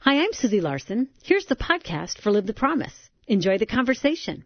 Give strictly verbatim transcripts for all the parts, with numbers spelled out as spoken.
Hi, I'm Susie Larson. Here's the podcast for Live the Promise. Enjoy the conversation.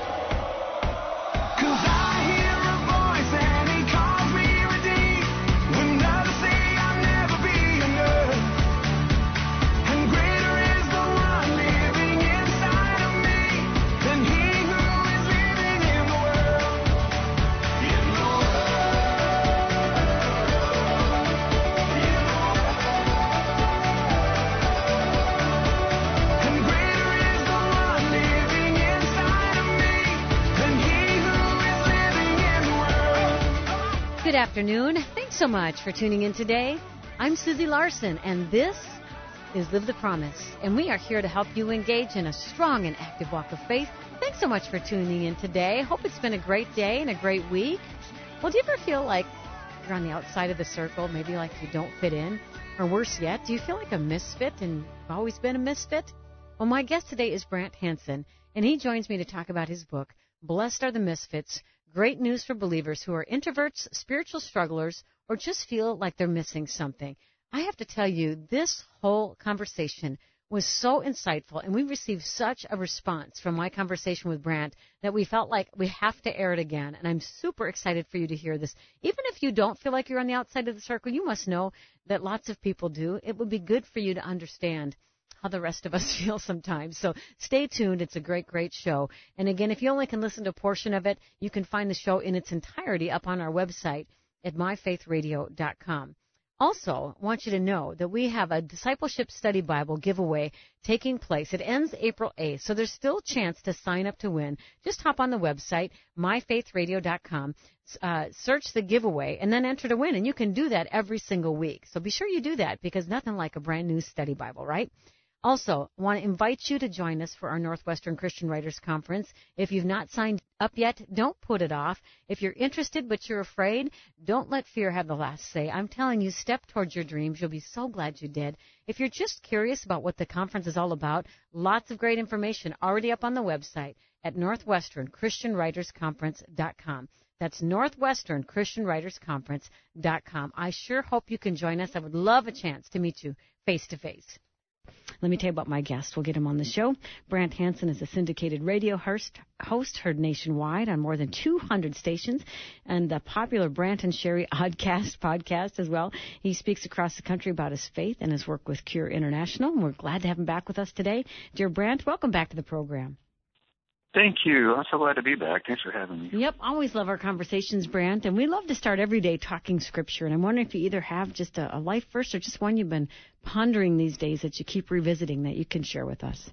Good afternoon. Thanks so much for tuning in today. I'm Susie Larson, and this is Live the Promise. And we are here to help you engage in a strong and active walk of faith. Thanks so much for tuning in today. Hope it's been a great day and a great week. Well, do you ever feel like you're on the outside of the circle, maybe like you don't fit in? Or worse yet, do you feel like a misfit and you've always been a misfit? Well, my guest today is Brant Hansen, and he joins me to talk about his book, Blessed Are the Misfits, Great News for Believers Who Are Introverts, Spiritual Strugglers, or just feel like they're missing something. I have to tell you, this whole conversation was so insightful, and we received such a response from my conversation with Brant that we felt like we have to air it again, and I'm super excited for you to hear this. Even if you don't feel like you're on the outside of the circle, you must know that lots of people do. It would be good for you to understand how the rest of us feel sometimes. So stay tuned. It's a great, great show. And again, if you only can listen to a portion of it, you can find the show in its entirety up on our website at my faith radio dot com. Also, I want you to know that we have a Discipleship Study Bible giveaway taking place. It ends April eighth, so there's still a chance to sign up to win. Just hop on the website, my faith radio dot com, uh, search the giveaway, and then enter to win. And you can do that every single week. So be sure you do that, because nothing like a brand new study Bible, right? Also, I want to invite you to join us for our Northwestern Christian Writers Conference. If you've not signed up yet, don't put it off. If you're interested but you're afraid, don't let fear have the last say. I'm telling you, step towards your dreams. You'll be so glad you did. If you're just curious about what the conference is all about, lots of great information already up on the website at northwestern christian writers conference dot com. That's northwestern christian writers conference dot com. I sure hope you can join us. I would love a chance to meet you face to face. Let me tell you about my guest. We'll get him on the show. Brant Hansen is a syndicated radio host, host heard nationwide on more than two hundred stations, and the popular Brant and Sherry Oddcast podcast as well. He speaks across the country about his faith and his work with Cure International, and we're glad to have him back with us today. Dear Brant, welcome back to the program. Thank you. I'm so glad to be back. Thanks for having me. Yep, always love our conversations, Brant, and we love to start every day talking Scripture. And I'm wondering if you either have just a, a life verse or just one you've been pondering these days that you keep revisiting that you can share with us.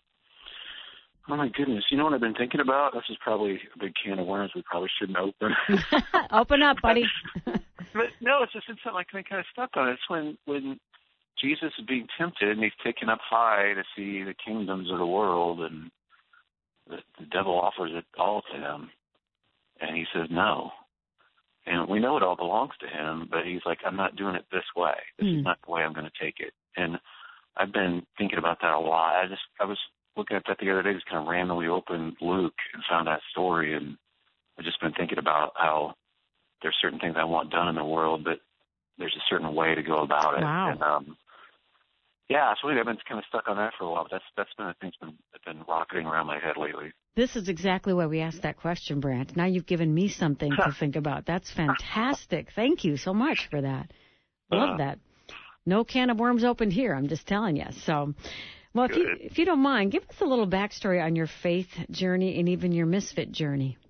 Oh, my goodness. You know what I've been thinking about? This is probably a big can of worms we probably shouldn't open. Open up, buddy. But no, it's just it's something I've been kind of stuck on. It's when, when Jesus is being tempted and he's taken up high to see the kingdoms of the world, and the, the devil offers it all to him, and he says no. And we know it all belongs to him, but he's like, I'm not doing it this way. This mm. is not the way I'm going to take it. And I've been thinking about that a lot. I just, I was looking at that the other day, just kind of randomly opened Luke and found that story, and I've just been thinking about how there's certain things I want done in the world, but there's a certain way to go about it. Wow. And, um, yeah, so I've been kind of stuck on that for a while, but that's that's been a thing that's been, that's been rocketing around my head lately. This is exactly why we asked that question, Brant. Now you've given me something to think about. That's fantastic. Thank you so much for that. Love uh, that. No can of worms opened here, I'm just telling you. So, well, if you, if you don't mind, give us a little backstory on your faith journey and even your misfit journey.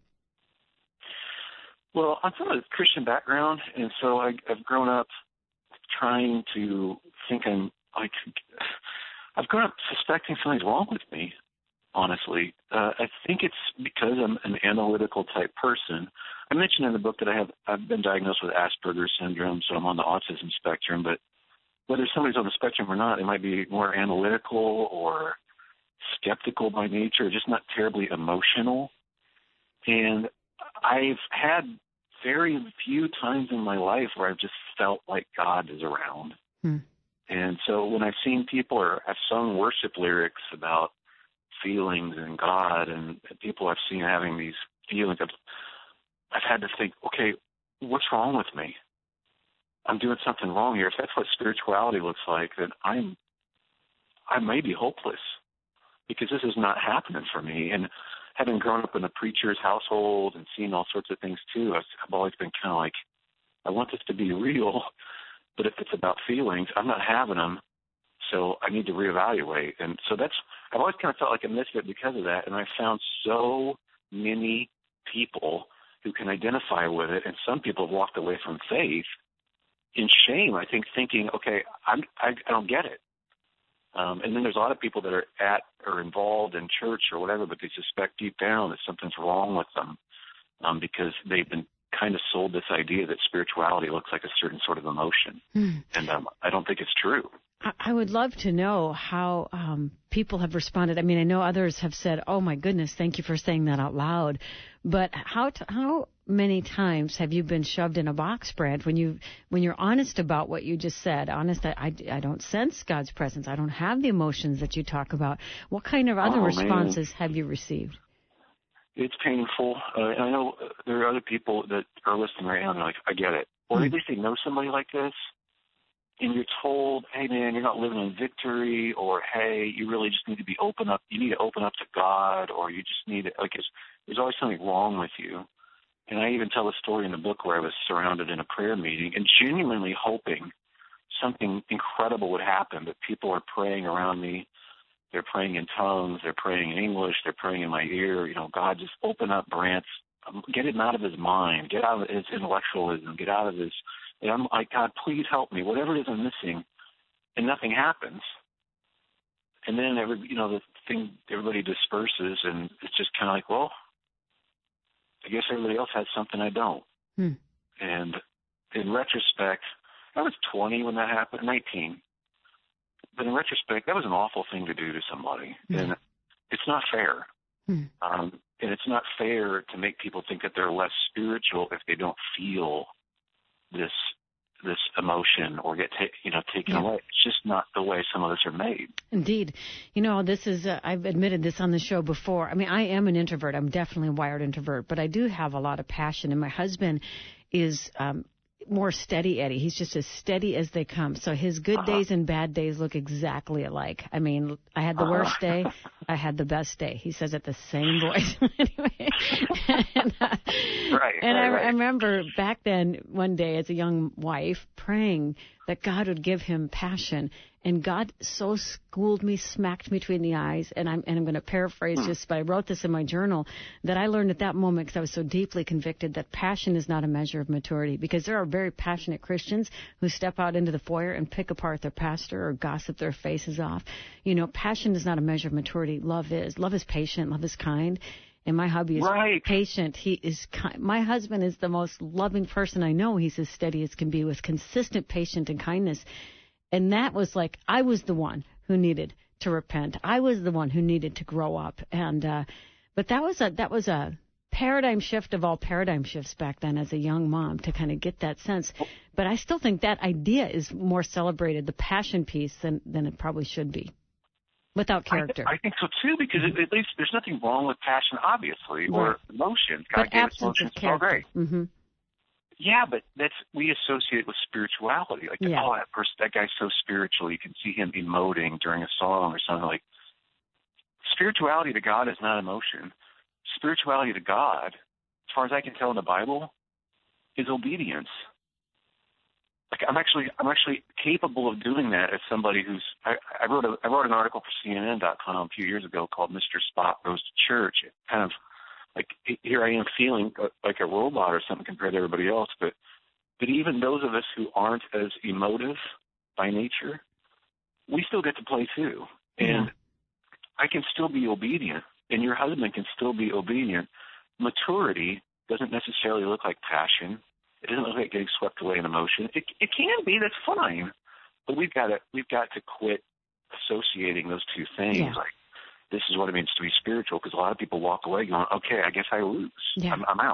Well, I'm from a Christian background, and so I, I've grown up trying to think I'm like, I've grown up suspecting something's wrong with me, honestly. Uh, I think it's because I'm an analytical type person. I mentioned in the book that I have, I've been diagnosed with Asperger's syndrome, so I'm on the autism spectrum, but whether somebody's on the spectrum or not, they might be more analytical or skeptical by nature, just not terribly emotional. And I've had very few times in my life where I've just felt like God is around. Hmm. And so when I've seen people, or I've sung worship lyrics about feelings and God, and people I've seen having these feelings, I've, I've had to think, okay, what's wrong with me? I'm doing something wrong here. If that's what spirituality looks like, then I'm I may be hopeless because this is not happening for me. And having grown up in a preacher's household and seen all sorts of things too, I've, I've always been kind of like, I want this to be real, but if it's about feelings, I'm not having them, so I need to reevaluate. And so that's, I've always kind of felt like a misfit because of that, and I found so many people who can identify with it, and some people have walked away from faith in shame, I think, thinking, okay, I'm, I, I don't get it. Um, and then there's a lot of people that are at or involved in church or whatever, but they suspect deep down that something's wrong with them um, because they've been kind of sold this idea that spirituality looks like a certain sort of emotion. Mm. And um, I don't think it's true. I would love to know how um, people have responded. I mean, I know others have said, oh, my goodness, thank you for saying that out loud. But how t- how many times have you been shoved in a box, Brad, when, you, when you're honest about what you just said, honest that I, I don't sense God's presence, I don't have the emotions that you talk about? What kind of other oh, responses man. have you received? It's painful. Uh, and I know there are other people that are listening right now and they're like, I get it. Or mm. at least they know somebody like this. And you're told, hey, man, you're not living in victory, or, hey, you really just need to be open up. You need to open up to God, or you just need to, like, it's, there's always something wrong with you. And I even tell a story in the book where I was surrounded in a prayer meeting and genuinely hoping something incredible would happen, but people are praying around me. They're praying in tongues. They're praying in English. They're praying in my ear. You know, God, just open up Brant's, get him out of his mind, get out of his intellectualism, get out of his, and I'm like, God, please help me. Whatever it is I'm missing, and nothing happens. And then every, you know, the thing, everybody disperses, and it's just kind of like, well, I guess everybody else has something I don't. Hmm. And in retrospect, I was twenty when that happened, nineteen. But in retrospect, that was an awful thing to do to somebody, hmm. and it's not fair. Hmm. Um, and it's not fair to make people think that they're less spiritual if they don't feel this this emotion or get ta- you know taken yeah. away. It's just not the way some of us are made. Indeed. You know, this is, uh, I've admitted this on the show before. I mean, I am an introvert. I'm definitely a wired introvert, but I do have a lot of passion. And my husband is um, more steady Eddie. He's just as steady as they come. So his good uh-huh. days and bad days look exactly alike. I mean, I had the uh-huh. worst day. I had the best day. He says it the same voice. Anyway. and, uh, right. And right, I, right. I remember back then, one day as a young wife, praying that God would give him passion. And God so schooled me, smacked me between the eyes, and I'm, and I'm going to paraphrase just, but I wrote this in my journal, that I learned at that moment, because I was so deeply convicted, that passion is not a measure of maturity, because there are very passionate Christians who step out into the foyer and pick apart their pastor or gossip their faces off. You know, passion is not a measure of maturity. Love is. Love is patient. Love is kind. And my hubby is right. patient. He is kind. My husband is the most loving person I know. He's as steady as can be with consistent patience and kindness. And that was like, I was the one who needed to repent. I was the one who needed to grow up. And uh, but that was a that was a paradigm shift of all paradigm shifts back then as a young mom, to kind of get that sense. But I still think that idea is more celebrated, the passion piece, than than it probably should be. Without character. I, th- I think so, too, because mm-hmm. at least there's nothing wrong with passion, obviously, right. or emotion. God but gave us absence emotions, of character. So great. Mm-hmm. Yeah, but that's we associate with spirituality. Like, yeah. oh, that person, that guy's so spiritual. You can see him emoting during a song or something. Like, spirituality to God is not emotion. Spirituality to God, as far as I can tell in the Bible, is obedience. Like, I'm actually, I'm actually capable of doing that as somebody who's. I, I wrote a, I wrote an article for C N N dot com a few years ago called "Mister Spot Goes to Church." It kind of like here I am feeling like a robot or something compared to everybody else. But but even those of us who aren't as emotive by nature, we still get to play too, and yeah. I can still be obedient, and your husband can still be obedient. Maturity doesn't necessarily look like passion. It doesn't look like getting swept away in emotion. It, it can be. That's fine. But we've got to we've got to quit associating those two things. Yeah. Like, this is what it means to be spiritual, because a lot of people walk away going, okay, I guess I lose. Yeah. I'm, I'm out.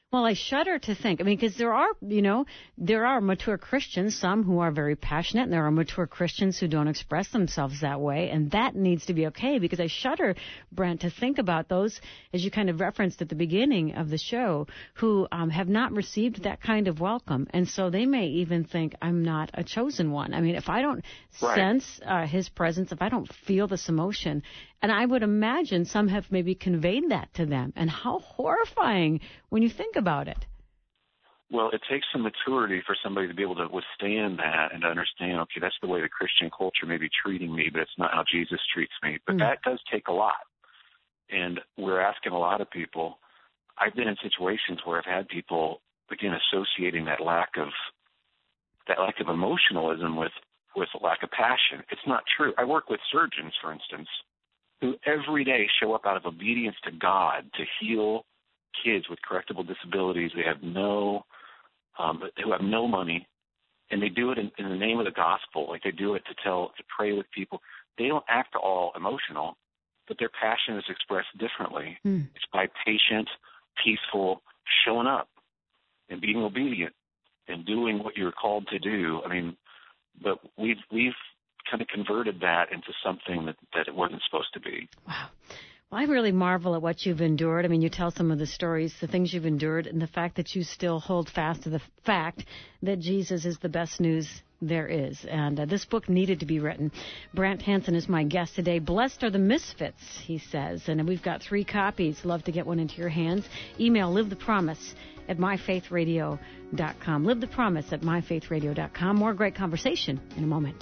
Well, I shudder to think. I mean, because there are, you know, there are mature Christians, some who are very passionate, and there are mature Christians who don't express themselves that way, and that needs to be okay, because I shudder, Brent, to think about those, as you kind of referenced at the beginning of the show, who um, have not received that kind of welcome, and so they may even think, I'm not a chosen one. I mean, if I don't right. sense uh, his presence, if I don't feel this emotion, and I would imagine some have maybe conveyed that to them. And how horrifying when you think about it. Well, it takes some maturity for somebody to be able to withstand that and to understand, okay, that's the way the Christian culture may be treating me, but it's not how Jesus treats me. But mm. that does take a lot. And we're asking a lot of people. I've been in situations where I've had people, again, associating that lack of that lack of emotionalism with, with a lack of passion. It's not true. I work with surgeons, for instance, who every day show up out of obedience to God to heal kids with correctable disabilities. They have no, um, who have no money, and they do it in, in the name of the gospel. Like they do it to tell, to pray with people. They don't act all emotional, but their passion is expressed differently. Mm. It's by patient, peaceful, showing up and being obedient and doing what you're called to do. I mean, but we've we've kind of converted that into something that, that it wasn't supposed to be. Wow. Well, I really marvel at what you've endured. I mean, you tell some of the stories, the things you've endured, and the fact that you still hold fast to the fact that Jesus is the best news there is. And uh, this book needed to be written. Brant Hansen is my guest today. Blessed are the misfits, he says. And we've got three copies. Love to get one into your hands. Email Live the Promise at my faith radio dot com. Live the Promise at my faith radio dot com. More great conversation in a moment.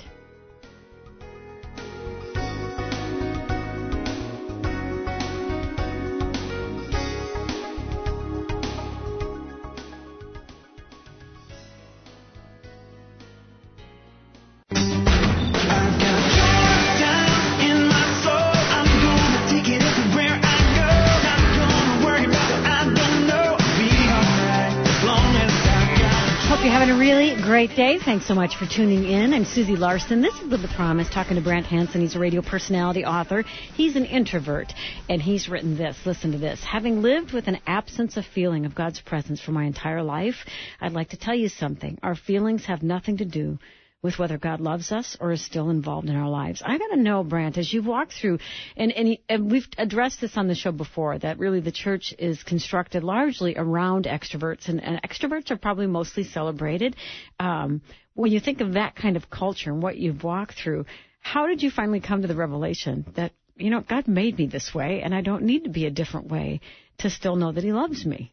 Great day. Thanks so much for tuning in. I'm Susie Larson. This is Live the Promise, talking to Brant Hansen. He's a radio personality, author. He's an introvert, and he's written this. Listen to this. Having lived with an absence of feeling of God's presence for my entire life, I'd like to tell you something. Our feelings have nothing to do with whether God loves us or is still involved in our lives. I got to know, Brant, as you've walked through, and, and, and we've addressed this on the show before, that really the church is constructed largely around extroverts, and, and extroverts are probably mostly celebrated. Um, when you think of that kind of culture and what you've walked through, how did you finally come to the revelation that, you know, God made me this way, and I don't need to be a different way to still know that he loves me?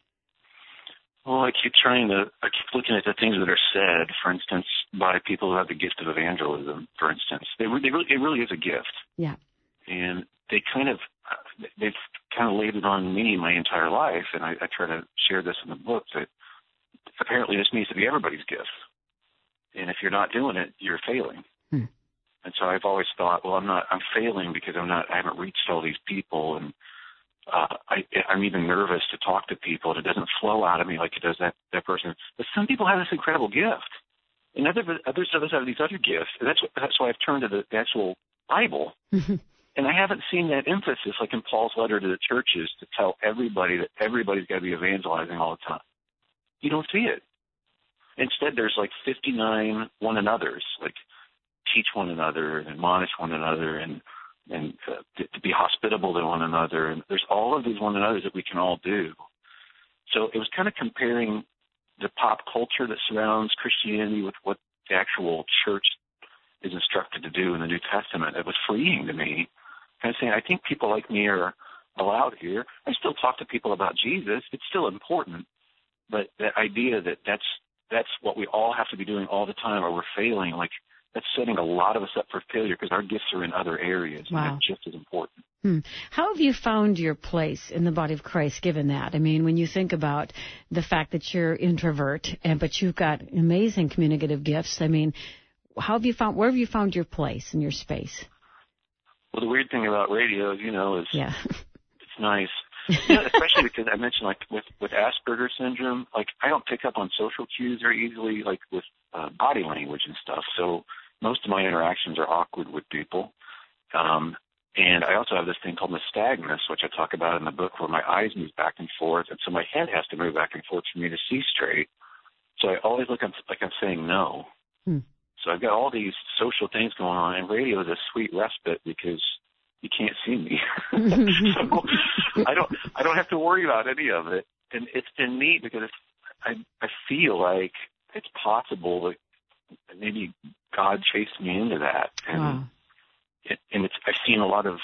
Well, I keep trying to, I keep looking at the things that are said, for instance, by people who have the gift of evangelism, for instance. They, they really, it really is a gift. Yeah. And they kind of, they've kind of laid it on me my entire life, and I, I try to share this in the book, that apparently this needs to be everybody's gift. And if you're not doing it, you're failing. Hmm. And so I've always thought, well, I'm not, I'm failing because I'm not, I haven't reached all these people, and Uh, I, I'm even nervous to talk to people, and it doesn't flow out of me like it does that, that person. But some people have this incredible gift, and other, others, others have these other gifts. And that's, that's why I've turned to the, the actual Bible. Mm-hmm. And I haven't seen that emphasis, like in Paul's letter to the churches, to tell everybody that everybody's got to be evangelizing all the time. You don't see it. Instead, there's like fifty-nine one another's, like teach one another and admonish one another, and and uh, to, to be hospitable to one another. And there's all of these one another's that we can all do. So it was kind of comparing the pop culture that surrounds Christianity with what the actual church is instructed to do in the New Testament. It was freeing to me, kind of saying, I think people like me are allowed here. I still talk to people about Jesus. It's still important. But the idea that that's, that's what we all have to be doing all the time, or we're failing, like, that's setting a lot of us up for failure, because our gifts are in other areas. Wow. And that's just as important. Hmm. How have you found your place in the body of Christ, given that? I mean, when you think about the fact that you're introvert, and but you've got amazing communicative gifts, I mean, how have you found, where have you found your place in your space? Well, the weird thing about radio, you know, is yeah. it's nice. You know, especially because I mentioned, like, with, with Asperger's syndrome, like, I don't pick up on social cues very easily, like with uh, body language and stuff. So most of my interactions are awkward with people. Um, And I also have this thing called nystagmus, which I talk about in the book, where my eyes move back and forth, and so my head has to move back and forth for me to see straight. So I always look like I'm saying no. Hmm. So I've got all these social things going on, and radio is a sweet respite because you can't see me. So I don't I don't have to worry about any of it. And it's been neat because it's, I I feel like it's possible that maybe God chased me into that. And wow. it, and it's I've seen a lot of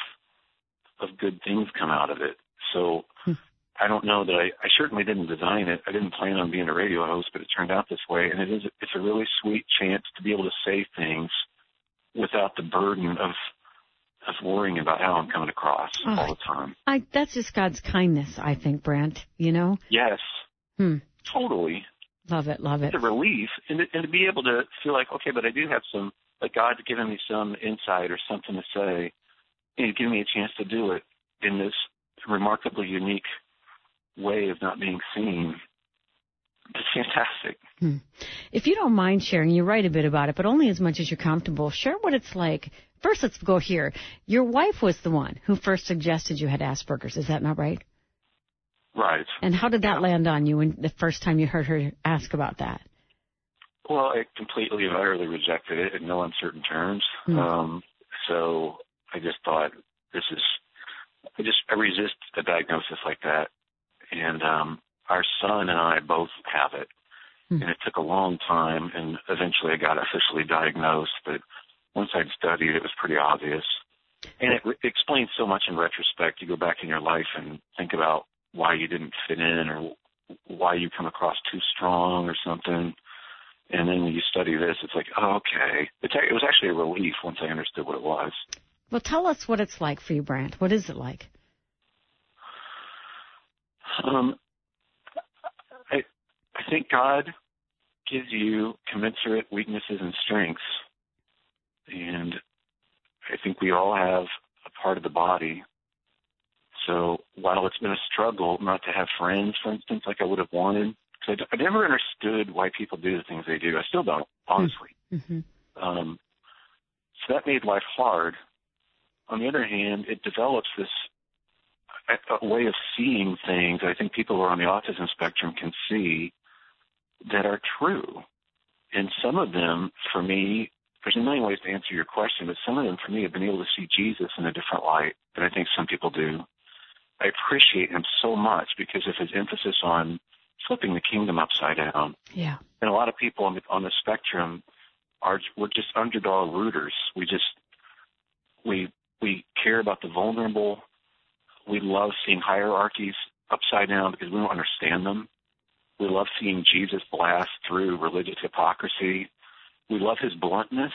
of good things come out of it. So hmm. I don't know that I, I certainly didn't design it. I didn't plan on being a radio host, but it turned out this way. And it is it's a really sweet chance to be able to say things without the burden of of worrying about how I'm coming across oh, all the time. I, that's just God's kindness, I think, Brent, you know? Yes. Hmm. Totally. Love it, love it. It's a relief. And to, and to be able to feel like, okay, but I do have some, like God's given me some insight or something to say, and giving me a chance to do it in this remarkably unique way of not being seen. It's fantastic. Hmm. If you don't mind sharing, you write a bit about it, but only as much as you're comfortable. Share what it's like. First, let's go here. Your wife was the one who first suggested you had Asperger's. Is that not right? Right. And how did that yeah. land on you when the first time you heard her ask about that? Well, I completely and utterly rejected it in no uncertain terms. Hmm. Um, so I just thought, this is, I just, I resist a diagnosis like that. And um, our son and I both have it. Hmm. And it took a long time, and eventually I got officially diagnosed. But once I'd studied, it was pretty obvious. And it, it explains so much in retrospect. You go back in your life and think about why you didn't fit in or why you come across too strong or something. And then when you study this, it's like, oh, okay. It's, it was actually a relief once I understood what it was. Well, tell us what it's like for you, Brant. What is it like? Um, I, I think God gives you commensurate weaknesses and strengths. And I think we all have a part of the body. So while it's been a struggle not to have friends, for instance, like I would have wanted, because I, I never understood why people do the things they do. I still don't, honestly. Mm-hmm. Um, so that made life hard. On the other hand, it develops this a, a way of seeing things I think people who are on the autism spectrum can see that are true. And some of them, for me, there's a million ways to answer your question, but some of them, for me, have been able to see Jesus in a different light than I think some people do. I appreciate him so much because of his emphasis on flipping the kingdom upside down. Yeah. And a lot of people on the, on the spectrum are, we're just underdog rooters. We just, we, we care about the vulnerable. We love seeing hierarchies upside down because we don't understand them. We love seeing Jesus blast through religious hypocrisy. We love his bluntness.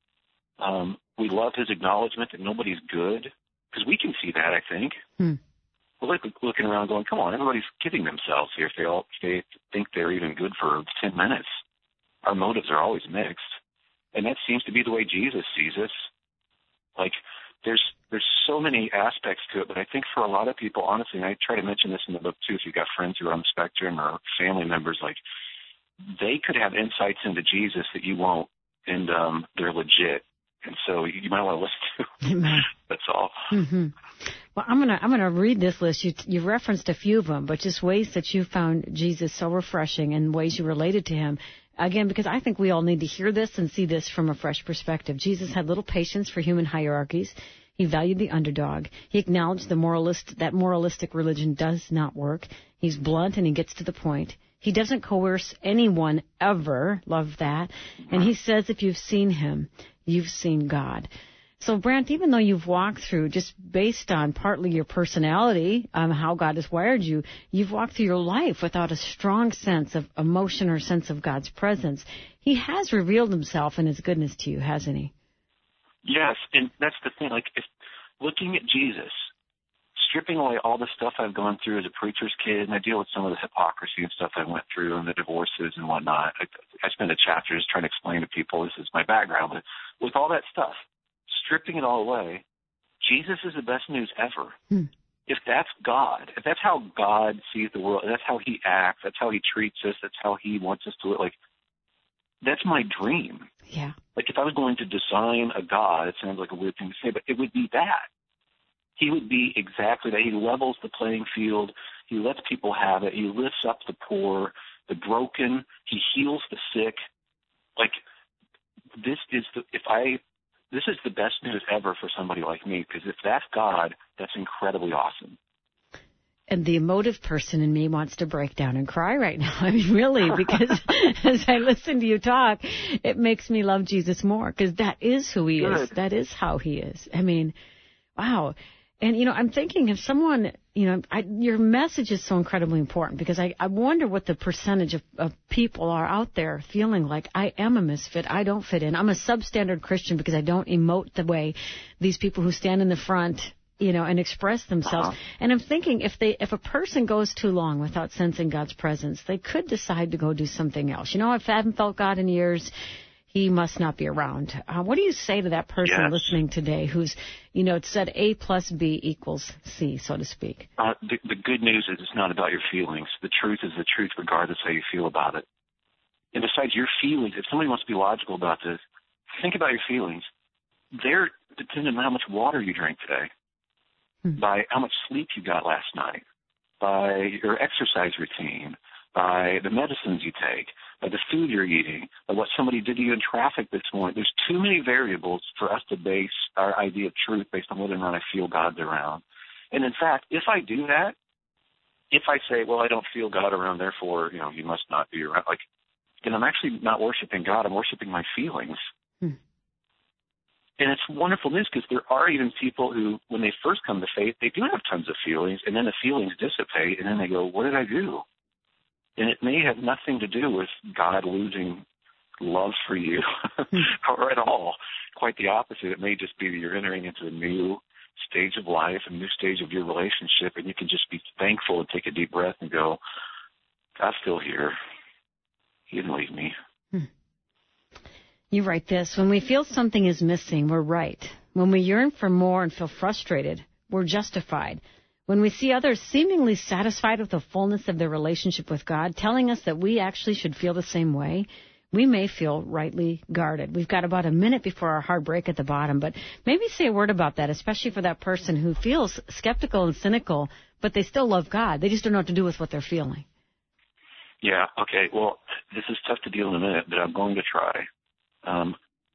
Um, we love his acknowledgement that nobody's good, because we can see that, I think. Hmm. We're like looking around going, come on, everybody's kidding themselves here if they all if they think they're even good for ten minutes. Our motives are always mixed. And that seems to be the way Jesus sees us. Like, there's there's so many aspects to it, but I think for a lot of people, honestly, and I try to mention this in the book too, if you've got friends who are on the spectrum or family members, like, they could have insights into Jesus that you won't, and um, they're legit. And so you might want to listen to. That's all. Mm-hmm. Well, I'm gonna I'm gonna read this list. You you referenced a few of them, but just ways that you found Jesus so refreshing and ways you related to him. Again, because I think we all need to hear this and see this from a fresh perspective. Jesus had little patience for human hierarchies. He valued the underdog. He acknowledged the moralist that moralistic religion does not work. He's blunt and he gets to the point. He doesn't coerce anyone ever. Love that. And he says if you've seen him, you've seen God. So, Brant, even though you've walked through, just based on partly your personality, um, how God has wired you, you've walked through your life without a strong sense of emotion or sense of God's presence. He has revealed himself and his goodness to you, hasn't he? Yes, and that's the thing. Like, if looking at Jesus, stripping away all the stuff I've gone through as a preacher's kid, and I deal with some of the hypocrisy and stuff I went through and the divorces and whatnot. I, I spend a chapter just trying to explain to people this is my background. But with all that stuff, stripping it all away, Jesus is the best news ever. Hmm. If that's God, if that's how God sees the world, that's how he acts, that's how he treats us, that's how he wants us to live, like, that's my dream. Yeah. Like, if I was going to design a God, it sounds like a weird thing to say, but it would be that. He would be exactly that. He levels the playing field. He lets people have it. He lifts up the poor, the broken. He heals the sick. Like, this is the, if I, this is the best news ever for somebody like me, because if that's God, that's incredibly awesome. And the emotive person in me wants to break down and cry right now. I mean, really, because as I listen to you talk, it makes me love Jesus more, because that is who he Good. is. That is how he is. I mean, wow. And, you know, I'm thinking if someone, you know, I, your message is so incredibly important, because I, I wonder what the percentage of, of people are out there feeling like, I am a misfit, I don't fit in. I'm a substandard Christian because I don't emote the way these people who stand in the front, you know, and express themselves. Uh-huh. And I'm thinking if they, if a person goes too long without sensing God's presence, they could decide to go do something else. You know, if I haven't felt God in years, he must not be around. Uh, what do you say to that person yes. listening today who's, you know, it said A plus B equals C, so to speak? Uh, the, the good news is it's not about your feelings. The truth is the truth regardless how you feel about it. And besides your feelings, if somebody wants to be logical about this, think about your feelings. They're dependent on how much water you drank today, hmm. by how much sleep you got last night, by your exercise routine, by the medicines you take, by the food you're eating, by what somebody did to you in traffic this morning. There's too many variables for us to base our idea of truth based on whether or not I feel God's around. And in fact, if I do that, if I say, well, I don't feel God around, therefore, you know, he must not be around, like, then I'm actually not worshiping God, I'm worshiping my feelings. Hmm. And it's wonderful news, because there are even people who, when they first come to faith, they do have tons of feelings, and then the feelings dissipate, and then they go, what did I do? And it may have nothing to do with God losing love for you or at all. Quite the opposite. It may just be that you're entering into a new stage of life, a new stage of your relationship, and you can just be thankful and take a deep breath and go, God's still here. He didn't leave me. Hmm. You write this, when we feel something is missing, we're right. When we yearn for more and feel frustrated, we're justified. When we see others seemingly satisfied with the fullness of their relationship with God, telling us that we actually should feel the same way, we may feel rightly guarded. We've got about a minute before our hard break at the bottom, but maybe say a word about that, especially for that person who feels skeptical and cynical, but they still love God. They just don't know what to do with what they're feeling. Yeah, okay. Well, this is tough to deal in a minute, but I'm going to try. Um,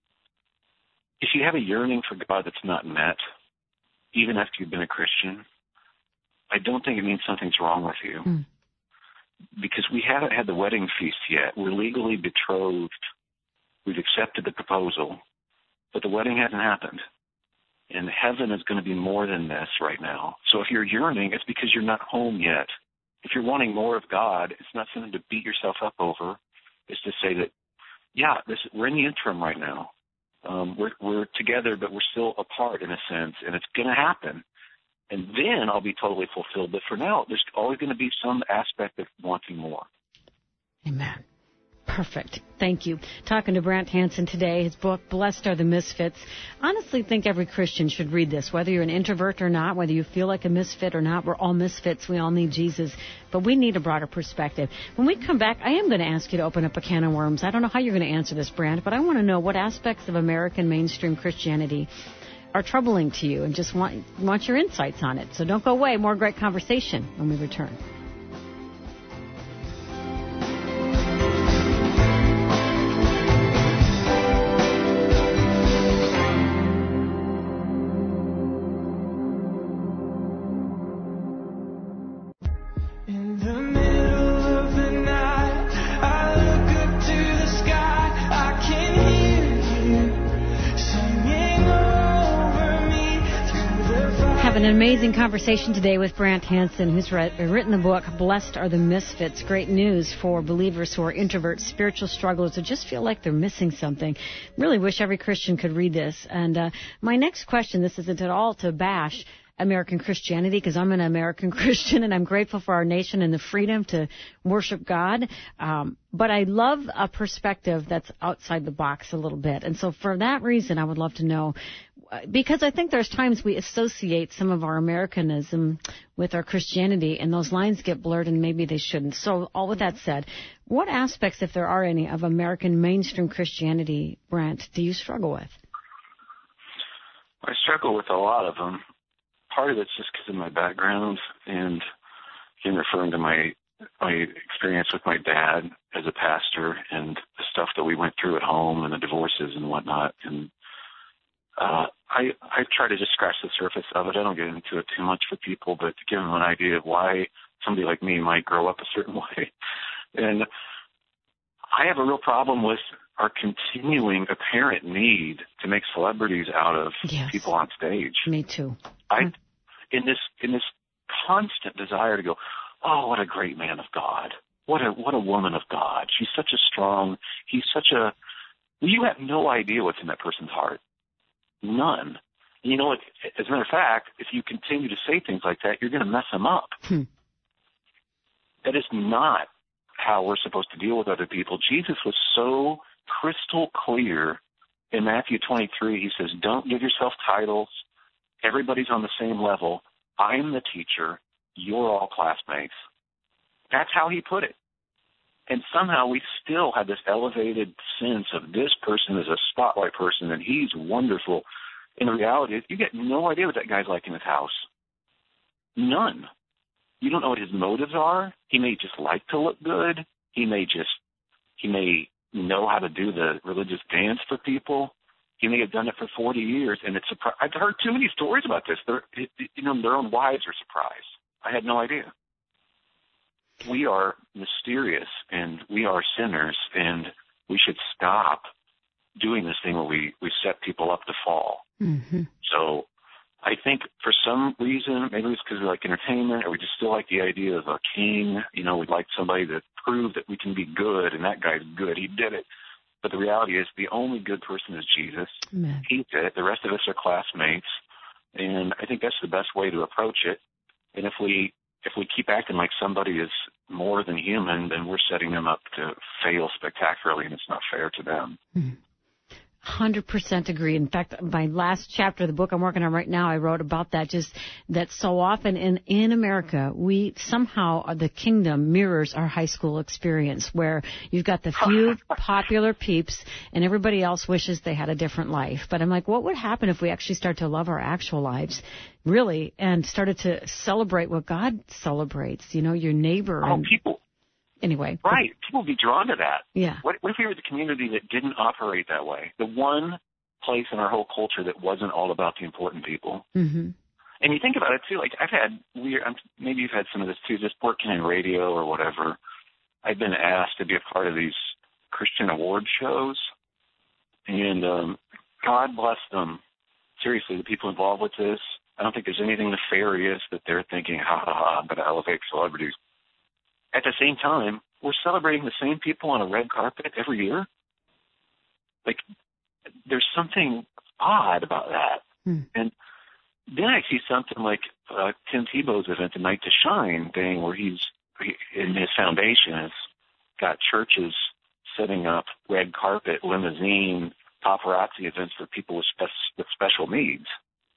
if you have a yearning for God that's not met, even after you've been a Christian, I don't think it means something's wrong with you, mm. because we haven't had the wedding feast yet. We're legally betrothed. We've accepted the proposal, but the wedding hasn't happened. And heaven is going to be more than this right now. So if you're yearning, it's because you're not home yet. If you're wanting more of God, it's not something to beat yourself up over. It's to say that, yeah, this, we're in the interim right now. Um, we're, we're together, but we're still apart in a sense, and it's going to happen. And then I'll be totally fulfilled. But for now, there's always going to be some aspect of wanting more. Amen. Perfect. Thank you. Talking to Brant Hansen today, his book, Blessed Are the Misfits. Honestly think every Christian should read this, whether you're an introvert or not, whether you feel like a misfit or not. We're all misfits. We all need Jesus. But we need a broader perspective. When we come back, I am going to ask you to open up a can of worms. I don't know how you're going to answer this, Brant, but I want to know what aspects of American mainstream Christianity are troubling to you, and just want want your insights on it. So don't go away. More great conversation when we return. An amazing conversation today with Brant Hansen, who's read, written the book, Blessed Are the Misfits. Great news for believers who are introverts, spiritual strugglers, who just feel like they're missing something. Really wish every Christian could read this. And uh, my next question, this isn't at all to bash American Christianity, because I'm an American Christian and I'm grateful for our nation and the freedom to worship God. Um, but I love a perspective that's outside the box a little bit. And so for that reason, I would love to know, because I think there's times we associate some of our Americanism with our Christianity, and those lines get blurred, and maybe they shouldn't. So all with that said, what aspects, if there are any, of American mainstream Christianity, Brant, do you struggle with? I struggle with a lot of them. part of it's just because of my background, and again, referring to my my experience with my dad as a pastor and the stuff that we went through at home and the divorces and whatnot. And uh, I I try to just scratch the surface of it. I don't get into it too much for people, but to give them an idea of why somebody like me might grow up a certain way. And I have a real problem with our continuing apparent need to make celebrities out of yes. people on stage. Me too. I, in this in this constant desire to go, oh, what a great man of God. What a what a woman of God. She's such a strong, he's such a, you have no idea what's in that person's heart. None. And you know what, as a matter of fact, if you continue to say things like that, you're going to mess them up. Hmm. That is not how we're supposed to deal with other people. Jesus was so crystal clear in Matthew twenty-three. He says, don't give yourself titles. Everybody's on the same level. I'm the teacher. You're all classmates. That's how he put it. And somehow we still have this elevated sense of this person is a spotlight person and he's wonderful. And the reality is you get no idea what that guy's like in his house. None. You don't know what his motives are. He may just like to look good. He may just, he may know how to do the religious dance for people. He may have done it for forty years, and it's surprised. I've heard too many stories about this. They're, you know, their own wives are surprised. I had no idea. We are mysterious, and we are sinners, and we should stop doing this thing where we, we set people up to fall. Mm-hmm. So I think for some reason, maybe it's because we like entertainment, or we just still like the idea of a king. You know, we'd like somebody to prove that we can be good, and that guy's good. He did it. But the reality is the only good person is Jesus. Amen. He did it. The rest of us are classmates. And I think that's the best way to approach it. And if we if we keep acting like somebody is more than human, then we're setting them up to fail spectacularly, and it's not fair to them. Mm-hmm. one hundred percent agree. In fact, my last chapter of the book I'm working on right now, I wrote about that, just that so often in, in America, we somehow, the kingdom mirrors our high school experience, where you've got the few popular peeps and everybody else wishes they had a different life. But I'm like, what would happen if we actually start to love our actual lives, really, and started to celebrate what God celebrates, you know, your neighbor. Oh, and people. Anyway. Right. People would be drawn to that. Yeah. What, what if we were the community that didn't operate that way? The one place in our whole culture that wasn't all about the important people. Mm-hmm. And you think about it, too. Like, I've had weird, maybe you've had some of this, too, just working in radio or whatever. I've been asked to be a part of these Christian award shows. And um, God bless them. Seriously, the people involved with this, I don't think there's anything nefarious that they're thinking, ha, ha, ha, I'm going to elevate celebrities. At the same time, we're celebrating the same people on a red carpet every year. Like, there's something odd about that. Hmm. And then I see something like uh, Tim Tebow's event, the Night to Shine thing, where he's, he, in his foundation, has got churches setting up red carpet, limousine, paparazzi events for people with, spe- with special needs.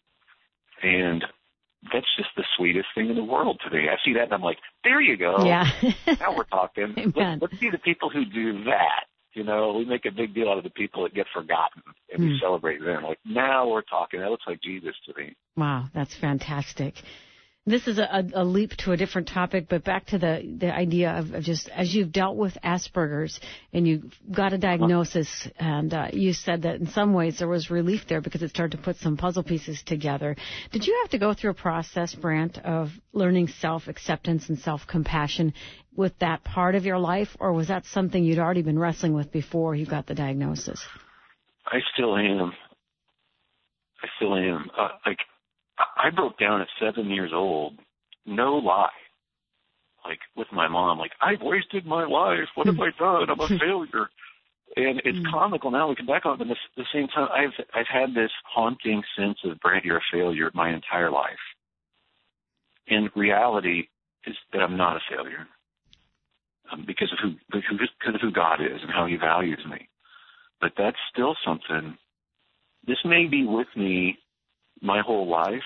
And that's just the sweetest thing in the world today. I see that and I'm like, there you go. Yeah. Now we're talking. Let's, let's see the people who do that. You know, we make a big deal out of the people that get forgotten, and we mm. celebrate them. Like, now we're talking. That looks like Jesus to me. Wow, that's fantastic. This is a, a leap to a different topic, but back to the, the idea of, of just as you've dealt with Asperger's and you got a diagnosis, and uh, you said that in some ways there was relief there because it started to put some puzzle pieces together. Did you have to go through a process, Brant, of learning self-acceptance and self-compassion with that part of your life, or was that something you'd already been wrestling with before you got the diagnosis? I still am. I still am. Uh, like, I broke down at seven years old, no lie, like with my mom, like, I've wasted my life. What have I done? I'm a failure. And it's mm. comical now. We can back on it, but at the same time, I've, I've had this haunting sense of, Brant, you're a failure my entire life. And reality is that I'm not a failure um, because of who, because of who God is and how he values me. But that's still something. This may be with me my whole life,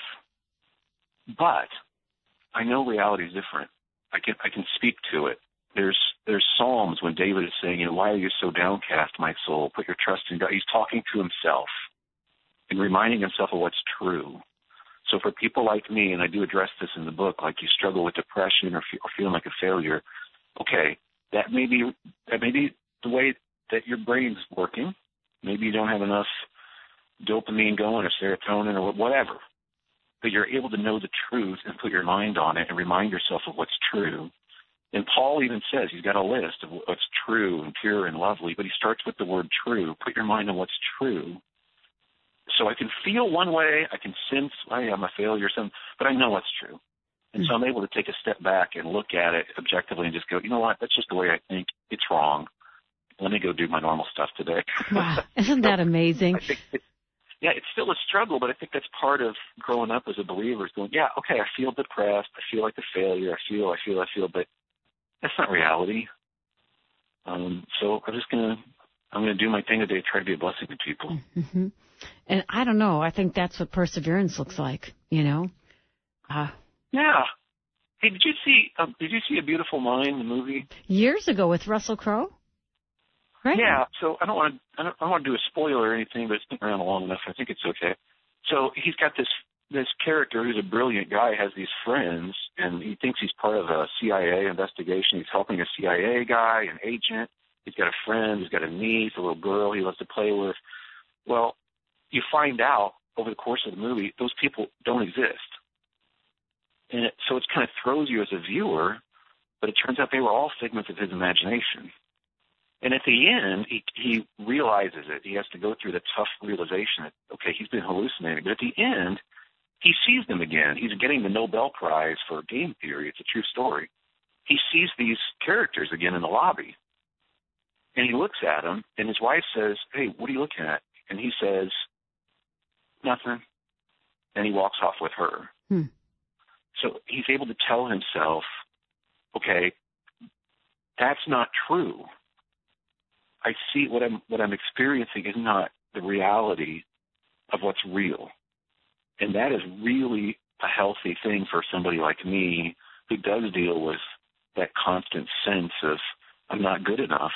but I know reality is different. I can I can speak to it. There's there's Psalms when David is saying, you know, why are you so downcast, my soul? Put your trust in God. He's talking to himself and reminding himself of what's true. So for people like me, and I do address this in the book, like you struggle with depression or, fe- or feeling like a failure, okay, that may be that may be the way that your brain's working. Maybe you don't have enough dopamine going or serotonin or whatever. But you're able to know the truth and put your mind on it and remind yourself of what's true. And Paul even says he's got a list of what's true and pure and lovely, but he starts with the word true. Put your mind on what's true. So I can feel one way, I can sense, hey, I'm a failure, or something, but I know what's true. And so I'm able to take a step back and look at it objectively and just go, you know what, that's just the way I think. It's wrong. Let me go do my normal stuff today. Wow. Isn't that amazing? I think it, yeah, it's still a struggle, but I think that's part of growing up as a believer is going, yeah, okay, I feel depressed. I feel like a failure. I feel, I feel, I feel, but that's not reality. Um, so I'm just going to, I'm going to do my thing today, try to be a blessing to people. Mm-hmm. And I don't know, I think that's what perseverance looks like, you know? Uh, yeah. Hey, did you see, uh, did you see A Beautiful Mind, the movie? Years ago with Russell Crowe? Right. Yeah, so I don't want to I don't, I don't want to do a spoiler or anything, but it's been around long enough. I think it's okay. So he's got this this character who's a brilliant guy, has these friends, and he thinks he's part of a C I A investigation. He's helping a C I A guy, an agent. He's got a friend. He's got a niece, a little girl he loves to play with. Well, you find out over the course of the movie those people don't exist, and it, so it kind of throws you as a viewer. But it turns out they were all figments of his imagination. And at the end, he, he realizes it. He has to go through the tough realization that, okay, he's been hallucinating. But at the end, he sees them again. He's getting the Nobel Prize for game theory. It's a true story. He sees these characters again in the lobby. And he looks at them, and his wife says, hey, what are you looking at? And he says, nothing. And he walks off with her. Hmm. So he's able to tell himself, okay, that's not true. I see what I'm what I'm experiencing is not the reality of what's real. And that is really a healthy thing for somebody like me who does deal with that constant sense of I'm not good enough,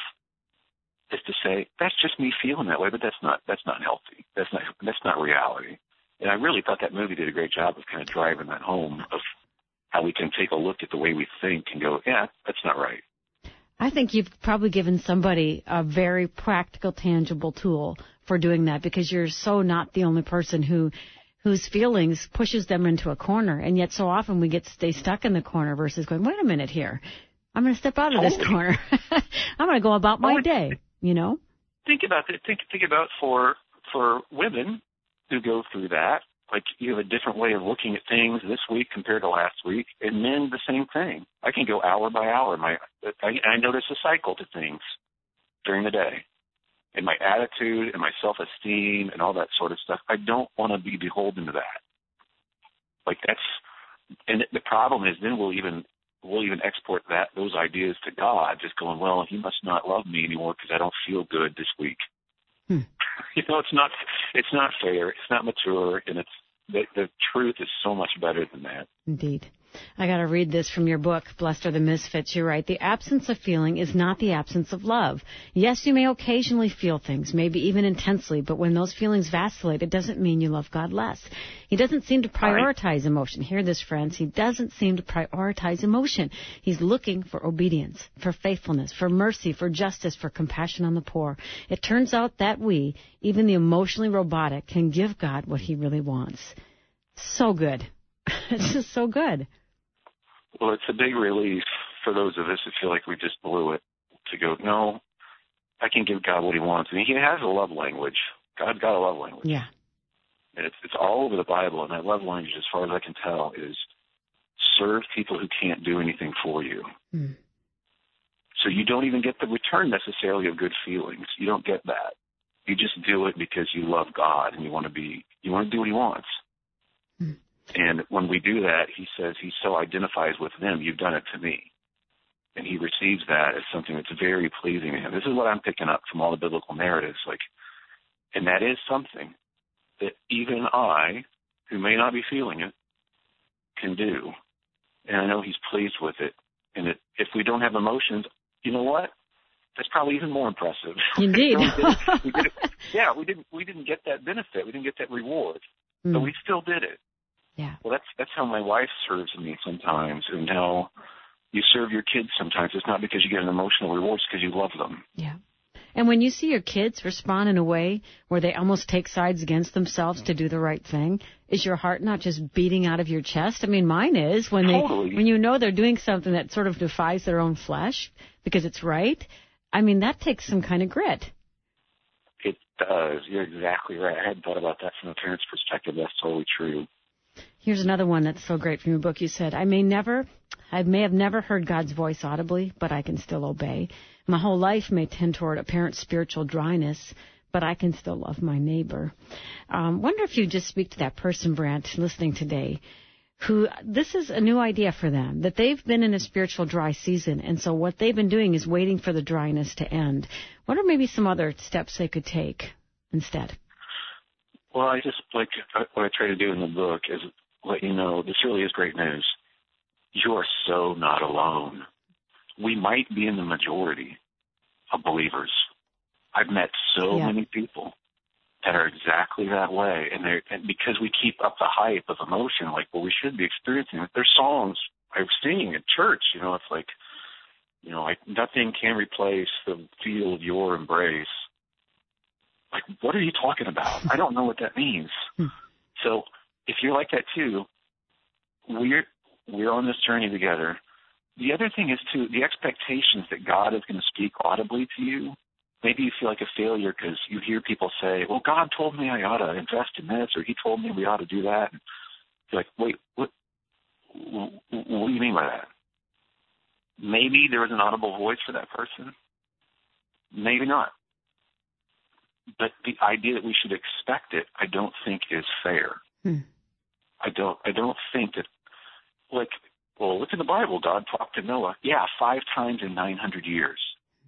is to say, that's just me feeling that way, but that's not that's not healthy. That's not that's not reality. And I really thought that movie did a great job of kind of driving that home of how we can take a look at the way we think and go, yeah, that's not right. I think you've probably given somebody a very practical, tangible tool for doing that, because you're so not the only person who whose feelings pushes them into a corner. And yet so often we get stay stuck in the corner versus going, wait a minute here. I'm going to step out of this Totally. corner. I'm going to go about my Oh, day, you know? Think about it. Think, think about for for women who go through that. Like, you have a different way of looking at things this week compared to last week, and men, the same thing. I can go hour by hour. My, I, I notice a cycle to things during the day, and my attitude and my self-esteem and all that sort of stuff. I don't want to be beholden to that. Like, that's, and the problem is then we'll even we'll even export that those ideas to God, just going, well, he must not love me anymore because I don't feel good this week. Hmm. You know, it's not it's not fair, it's not mature, and it's the, the truth is so much better than that. Indeed. I got to read this from your book, Blessed Are the Misfits. You write, the absence of feeling is not the absence of love. Yes, you may occasionally feel things, maybe even intensely, but when those feelings vacillate, it doesn't mean you love God less. He doesn't seem to prioritize emotion. Hear this, friends. He doesn't seem to prioritize emotion. He's looking for obedience, for faithfulness, for mercy, for justice, for compassion on the poor. It turns out that we, even the emotionally robotic, can give God what he really wants. So good. It's just so good. Well, it's a big relief for those of us who feel like we just blew it to go, no, I can give God what he wants. And he has a love language. God's got a love language. Yeah. And it's, it's all over the Bible. And that love language, as far as I can tell, is serve people who can't do anything for you. Mm. So you don't even get the return necessarily of good feelings. You don't get that. You just do it because you love God and you want to be, you want to do what he wants. Mm. And when we do that, he says he so identifies with them, you've done it to me. And he receives that as something that's very pleasing to him. This is what I'm picking up from all the biblical narratives. Like, and that is something that even I, who may not be feeling it, can do. And I know he's pleased with it. And it, if we don't have emotions, you know what? That's probably even more impressive. Indeed. we did it, we did it. Yeah, we didn't we didn't get that benefit. We didn't get that reward. Mm. But we still did it. Yeah. Well, that's that's how my wife serves me sometimes, and how you serve your kids sometimes. It's not because you get an emotional reward, it's because you love them. Yeah. And when you see your kids respond in a way where they almost take sides against themselves to do the right thing, is your heart not just beating out of your chest? I mean, mine is when they, Totally. when you know they're doing something that sort of defies their own flesh because it's right. I mean, that takes some kind of grit. It does. You're exactly right. I hadn't thought about that from a parent's perspective. That's totally true. Here's another one that's so great from your book. You said, I may never, I may have never heard God's voice audibly, but I can still obey. My whole life may tend toward apparent spiritual dryness, but I can still love my neighbor. Um, wonder if you just speak to that person, Brant, listening today, who this is a new idea for them, that they've been in a spiritual dry season, and so what they've been doing is waiting for the dryness to end. What are maybe some other steps they could take instead? Well, I just, like, what I try to do in the book is let you know this really is great news. You are so not alone. We might be in the majority of believers. I've met so yeah. many people that are exactly that way, and they're and because we keep up the hype of emotion, like, well, we should be experiencing it. There's songs I'm singing at church, you know, it's like, you know, like, nothing can replace the feel of your embrace. Like, what are you talking about? I don't know what that means. So if you're like that too, we're we're on this journey together. The other thing is, too, the expectations that God is going to speak audibly to you. Maybe you feel like a failure because you hear people say, well, God told me I ought to invest in this, or he told me we ought to do that. And you're like, wait, what, what do you mean by that? Maybe there was an audible voice for that person. Maybe not. But the idea that we should expect it, I don't think is fair. Hmm. I don't I don't think that, like, well, look in the Bible. God talked to Noah. Yeah, five times in nine hundred years.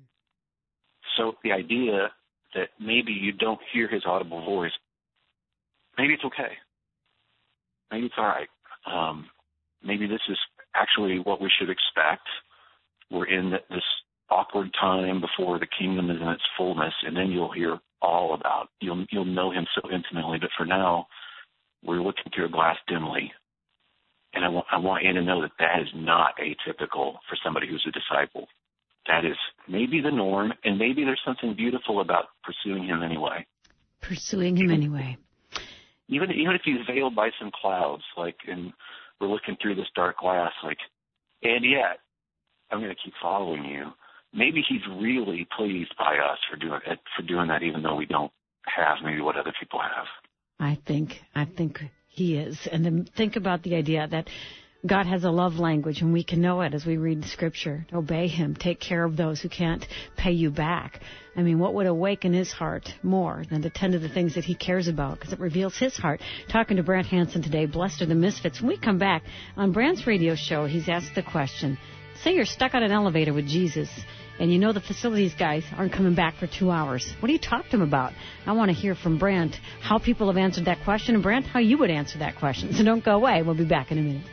So the idea that maybe you don't hear his audible voice, maybe it's okay. Maybe it's all right. Um, maybe this is actually what we should expect. We're in this awkward time before the kingdom is in its fullness, and then you'll hear all about. You'll you'll know him so intimately. But for now, we're looking through a glass dimly. And I want, I want you to know that that is not atypical for somebody who's a disciple. That is maybe the norm, and maybe there's something beautiful about pursuing him anyway. Pursuing him anyway. Even even if he's veiled by some clouds, like, and we're looking through this dark glass, like, and yet I'm going to keep following you. Maybe he's really pleased by us for doing for doing that, even though we don't have maybe what other people have. I think I think he is. And then think about the idea that God has a love language, and we can know it as we read Scripture. Obey him. Take care of those who can't pay you back. I mean, what would awaken his heart more than to tend to the things that he cares about? Because it reveals his heart. Talking to Brant Hansen today, Blessed are the Misfits. When we come back on Brant's radio show, he's asked the question, say you're stuck on an elevator with Jesus, and you know the facilities guys aren't coming back for two hours. What do you talk to them about? I want to hear from Brant how people have answered that question, and Brant, how you would answer that question. So don't go away. We'll be back in a minute.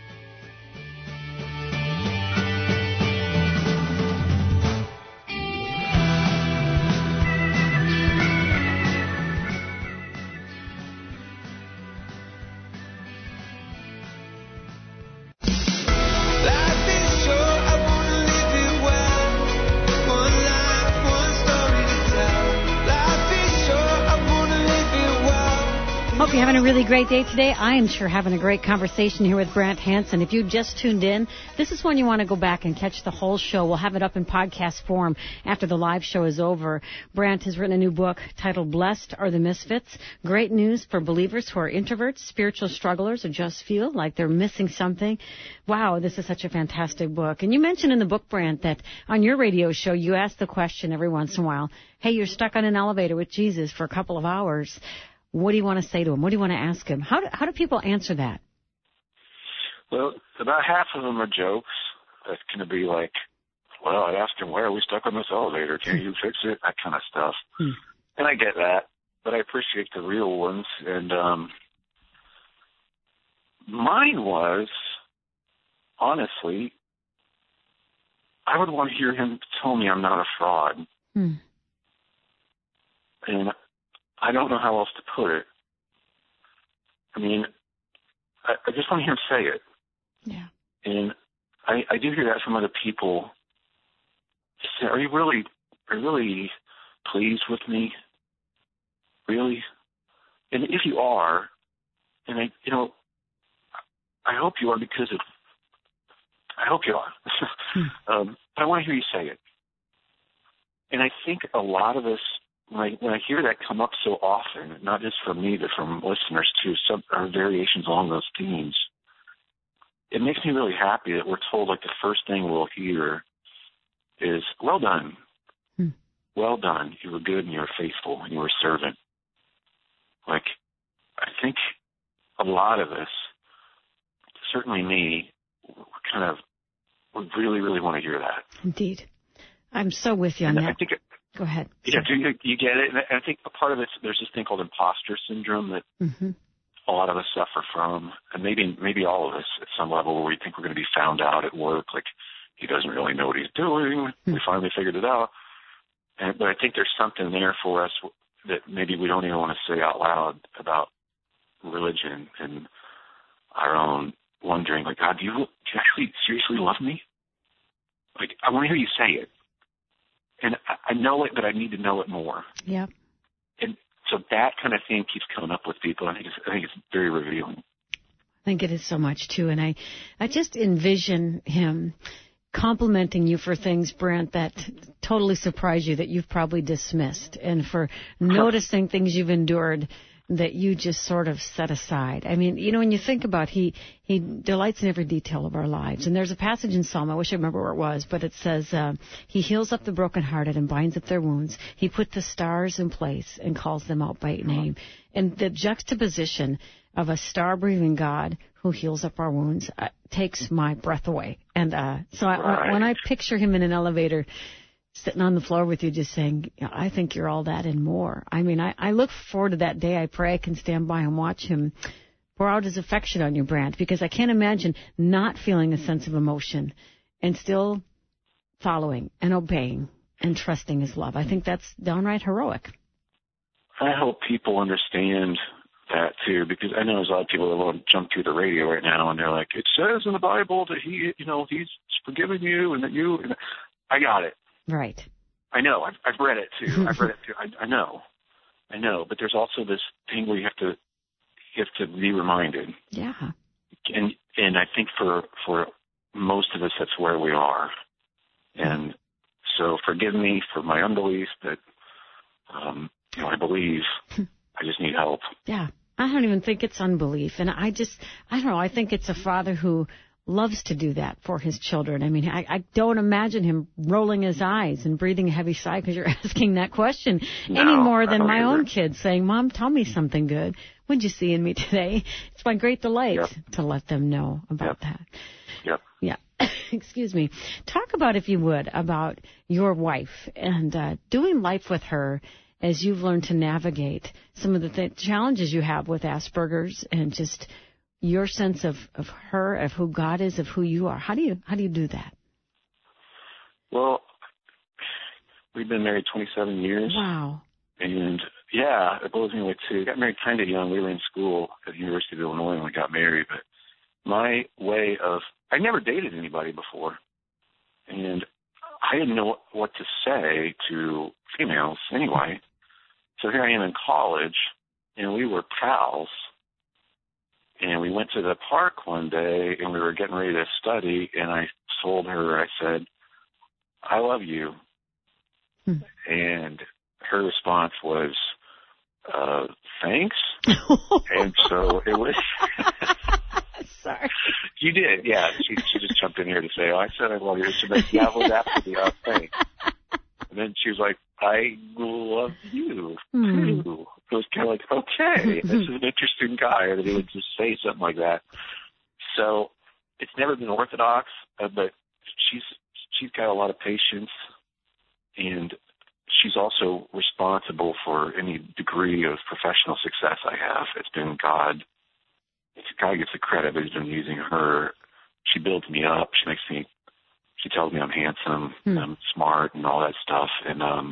Hope you're having a really great day today. I am sure having a great conversation here with Brant Hansen. If you just tuned in, this is when you want to go back and catch the whole show. We'll have it up in podcast form after the live show is over. Brant has written a new book titled Blessed Are the Misfits. Great news for believers who are introverts, spiritual strugglers, or just feel like they're missing something. Wow, this is such a fantastic book. And you mentioned in the book, Brant, that on your radio show you ask the question every once in a while, hey, you're stuck on an elevator with Jesus for a couple of hours. What do you want to say to him? What do you want to ask him? How do, how do people answer that? Well, about half of them are jokes. That's going to be like, well, I asked him, why are we stuck on this elevator? Can you fix it? That kind of stuff. Hmm. And I get that, but I appreciate the real ones. And um, mine was, honestly, I would want to hear him tell me I'm not a fraud. Hmm. And I don't know how else to put it. I mean, I, I just want to hear him say it. Yeah. And I, I do hear that from other people. Say, are you really, are you really pleased with me? Really? And if you are, and I, you know, I hope you are because of, I hope you are. hmm. um, but I want to hear you say it. And I think a lot of us, when I, when I hear that come up so often, not just from me, but from listeners too, some or variations along those themes, it makes me really happy that we're told like the first thing we'll hear is, well done. Hmm. Well done. You were good and you were faithful and you were a servant. Like, I think a lot of us, certainly me, kind of would really, really want to hear that. Indeed. I'm so with you on and that. I think it, Go ahead. Yeah, do you, you get it? And I think a part of it, there's this thing called imposter syndrome that mm-hmm. a lot of us suffer from, and maybe maybe all of us at some level where we think we're going to be found out at work, like he doesn't really know what he's doing. Mm-hmm. We finally figured it out. And, but I think there's something there for us that maybe we don't even want to say out loud about religion and our own wondering, like, God, do you, do you actually seriously love me? Like, I want to hear you say it. And I, I know it, but I need to know it more. Yeah. And so that kind of thing keeps coming up with people. I think it's, I think it's very revealing. I think it is so much, too. And I, I just envision him complimenting you for things, Brent, that totally surprise you, that you've probably dismissed, and for noticing things you've endured that you just sort of set aside. I mean, you know, when you think about he he delights in every detail of our lives. And there's a passage in Psalm, I wish I remember where it was, but it says, uh, he heals up the brokenhearted and binds up their wounds. He put the stars in place and calls them out by name. And the juxtaposition of a star-breathing God who heals up our wounds uh, takes my breath away. And uh, so I, right. when I picture him in an elevator sitting on the floor with you just saying, I think you're all that and more. I mean, I, I look forward to that day. I pray I can stand by and watch him pour out his affection on you, Brant, because I can't imagine not feeling a sense of emotion and still following and obeying and trusting his love. I think that's downright heroic. I hope people understand that, too, because I know there's a lot of people that will jump through the radio right now, and they're like, it says in the Bible that he, you know, he's forgiven you and that you, and I got it. Right. I know. I've, I've read it, too. I've read it, too. I, I know. I know. But there's also this thing where you have to you have to be reminded. Yeah. And and I think for, for most of us, that's where we are. And so forgive me for my unbelief, but um, you know, I believe. I just need help. Yeah. I don't even think it's unbelief. And I just, I don't know, I think it's a father who loves to do that for his children. I mean, I, I don't imagine him rolling his eyes and breathing a heavy sigh because you're asking that question no, any more than my either. own kids saying, Mom, tell me something good. What'd you see in me today? It's my great delight yep. to let them know about yep. that. Yep. Yeah. Excuse me. Talk about, if you would, about your wife and uh, doing life with her as you've learned to navigate some of the th- challenges you have with Asperger's and just your sense of, of her, of who God is, of who you are. How do you how do you do that? Well, we've been married twenty-seven years. Wow. And, yeah, it blows me away, too. Got married kind of young. We were in school at the University of Illinois when we got married. But my way of – I never dated anybody before. And I didn't know what, what to say to females anyway. So here I am in college, and we were pals. And we went to the park one day, and we were getting ready to study, and I told her, I said, I love you. Hmm. And her response was, uh, thanks. And so it was... Sorry. You did, yeah. She, she just jumped in here to say, oh, I said I love you. She said, yeah, well, after the uh, thing. And then she was like, I love you, hmm. too. It was kind of like, okay, this is an interesting guy that he would just say something like that. So it's never been orthodox, uh, but she's she's got a lot of patience, and she's also responsible for any degree of professional success I have. It's been God. It's, God gets the credit, but he's been using her. She builds me up. She makes me, she tells me I'm handsome, hmm. I'm smart, and all that stuff. And um,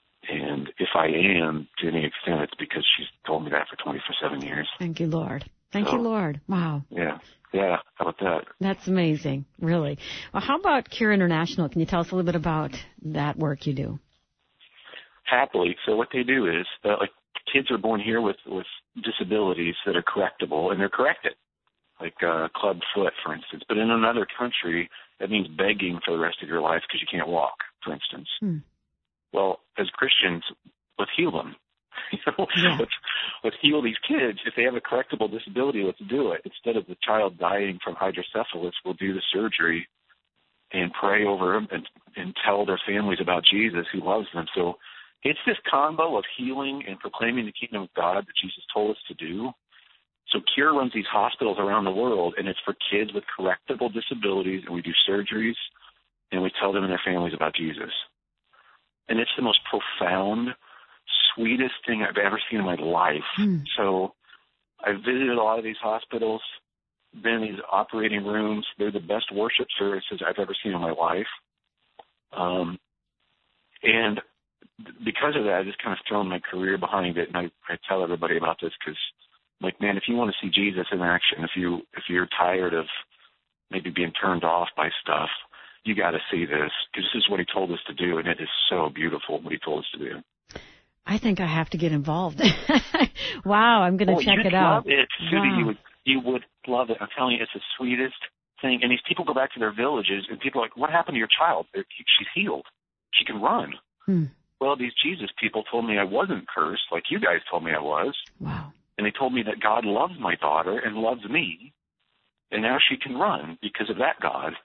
and if I am, to any extent, it's because she's told me that for twenty-seven years. Thank you, Lord. Thank so, you, Lord. Wow. Yeah. Yeah. How about that? That's amazing, really. Well, how about Cure International? Can you tell us a little bit about that work you do? Happily. So what they do is, uh, like, kids are born here with, with disabilities that are correctable, and they're corrected, like uh, club foot, for instance. But in another country, that means begging for the rest of your life because you can't walk, for instance. Hmm. Well, as Christians, let's heal them. You know, yeah. let's, let's heal these kids. If they have a correctable disability, let's do it. Instead of the child dying from hydrocephalus, we'll do the surgery and pray over them and, and tell their families about Jesus who loves them. So it's this combo of healing and proclaiming the kingdom of God that Jesus told us to do. So Cure runs these hospitals around the world, and it's for kids with correctable disabilities, and we do surgeries, and we tell them and their families about Jesus. And it's the most profound, sweetest thing I've ever seen in my life. Mm. So I've visited a lot of these hospitals, been in these operating rooms. They're the best worship services I've ever seen in my life. Um, and because of that, I just kind of thrown my career behind it, and I, I tell everybody about this because, like, man, if you want to see Jesus in action, if you if you're tired of maybe being turned off by stuff, you got to see this, because this is what he told us to do, and it is so beautiful what he told us to do. I think I have to get involved. Wow, I'm going to oh, check it out. Love it, Sudie. Wow. You would you would love it. I'm telling you, it's the sweetest thing. And these people go back to their villages, and people are like, "What happened to your child? She's healed. She can run." Hmm. Well, these Jesus people told me I wasn't cursed, like you guys told me I was. Wow. And they told me that God loves my daughter and loves me, and now she can run because of that God.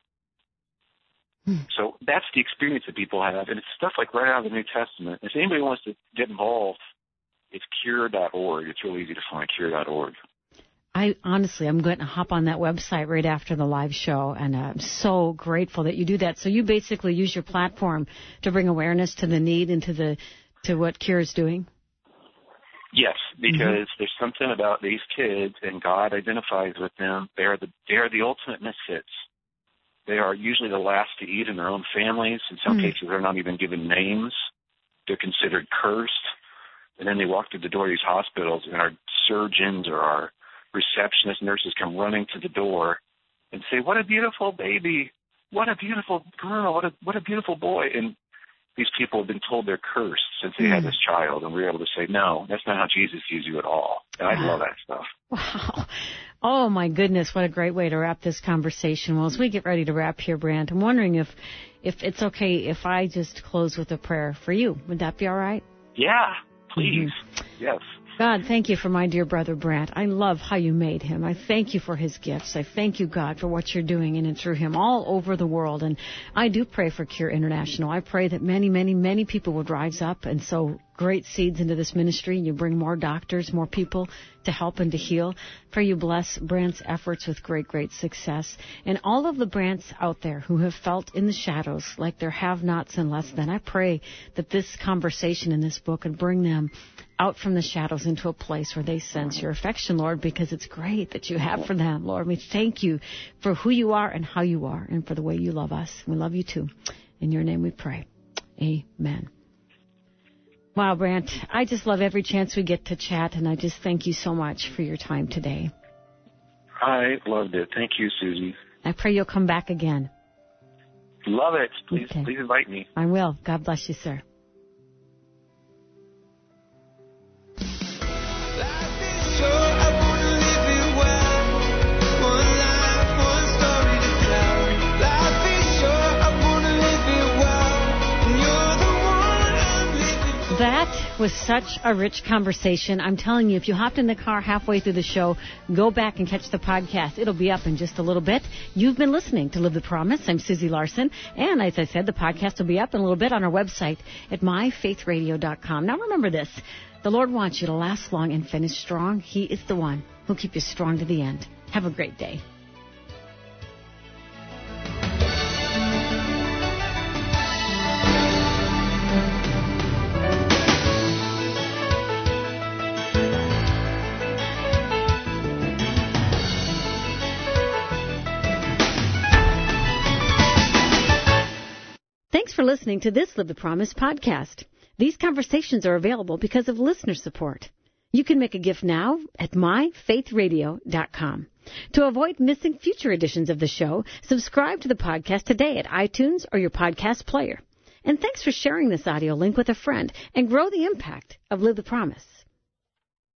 Hmm. So that's the experience that people have, and it's stuff like right out of the New Testament. If anybody wants to get involved, it's cure dot org. It's really easy to find, cure dot org. I honestly, I'm going to hop on that website right after the live show, and uh, I'm so grateful that you do that. So you basically use your platform to bring awareness to the need and to the to what Cure is doing? Yes, because mm-hmm. there's something about these kids, and God identifies with them. They are the they are the ultimate misfits. They are usually the last to eat in their own families. In some mm. cases, they're not even given names. They're considered cursed. And then they walk through the door of these hospitals, and our surgeons or our receptionist nurses come running to the door and say, "What a beautiful baby! What a beautiful girl! What a what a beautiful boy!" And these people have been told they're cursed since they mm. had this child, and we're able to say, "No, that's not how Jesus views you at all." And I love that stuff. Wow. Oh, my goodness, what a great way to wrap this conversation. Well, as we get ready to wrap here, Brant, I'm wondering if, if it's okay if I just close with a prayer for you. Would that be all right? Yeah, please. Mm-hmm. Yes. God, thank you for my dear brother, Brant. I love how you made him. I thank you for his gifts. I thank you, God, for what you're doing in and through him all over the world. And I do pray for Cure International. I pray that many, many, many people will rise up and sow great seeds into this ministry. You bring more doctors, more people to help and to heal. Pray you bless Brant's efforts with great, great success. And all of the Brants out there who have felt in the shadows like they're have-nots and less than, I pray that this conversation in this book would bring them out from the shadows into a place where they sense your affection, Lord, because it's great that you have for them, Lord. We thank you for who you are and how you are and for the way you love us. We love you too. In your name we pray. Amen. Wow, Brant, I just love every chance we get to chat, and I just thank you so much for your time today. I loved it. Thank you, Susie. I pray you'll come back again. Love it. Please, okay. please invite me. I will. God bless you, sir. That was such a rich conversation. I'm telling you, if you hopped in the car halfway through the show, go back and catch the podcast. It'll be up in just a little bit. You've been listening to Live the Promise. I'm Susie Larson. And as I said, the podcast will be up in a little bit on our website at my faith radio dot com. Now remember this. The Lord wants you to last long and finish strong. He is the one who'll keep you strong to the end. Have a great day. Thanks for listening to this Live the Promise podcast. These conversations are available because of listener support. You can make a gift now at my faith radio dot com. To avoid missing future editions of the show, subscribe to the podcast today at iTunes or your podcast player. And thanks for sharing this audio link with a friend and grow the impact of Live the Promise.